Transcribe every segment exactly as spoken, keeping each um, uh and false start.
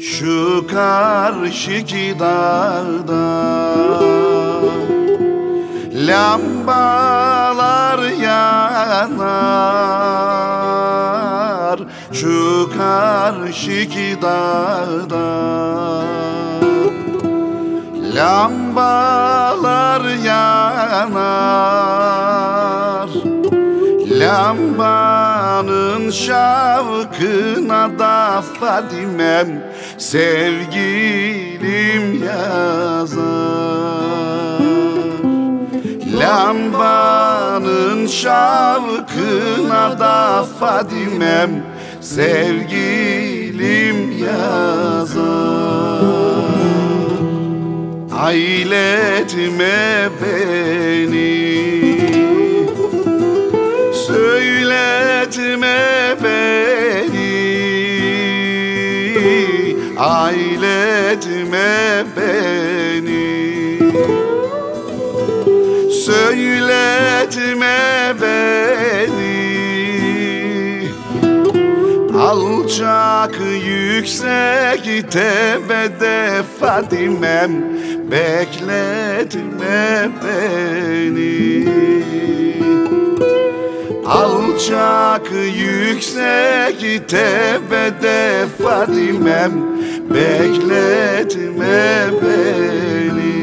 Şu karşıki dağda lambalar yanar. Şu karşıki dağda lambalar yanar. Lambanın şavkına da Fadimem sevgilim yazar. Lambanın şavkına da Fadimem sevgilim yazar. Ailetme beni, söyletme beni, ailetme beni, söyletme beni. Alçak yüksek tepede Fadimem bekletme beni. Alçak yüksek tepede Fadimem bekletme beni.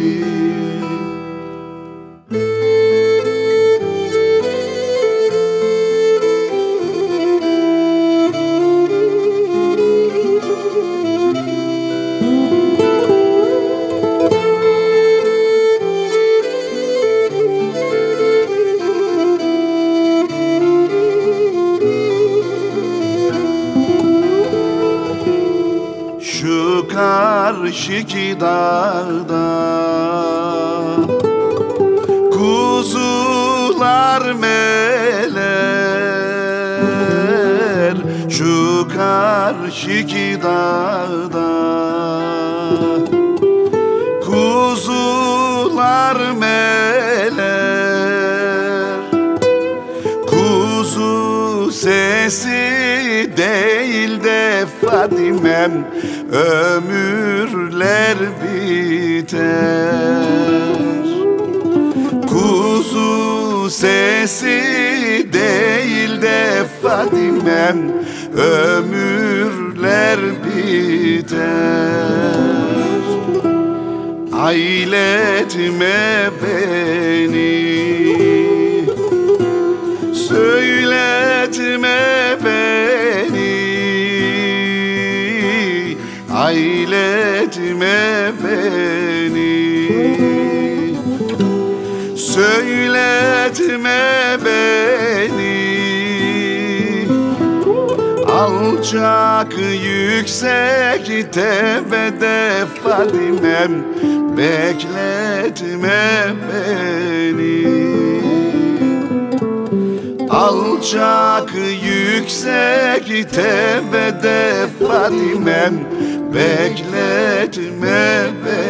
Şu karşıki dağda kuzular meler. Şu karşıki dağda kuzular meler. Kuzu sesi değil de Fadimem ömürler biter. Kuzu sesi değil de Fadimem ömürler biter. Ailetme beni, söyletme beni, ailetme beni, söyletme beni. Alçak yüksek tepede Fadimem bekletme beni. Alçak yüksek tepede Fadimem bekletme beni.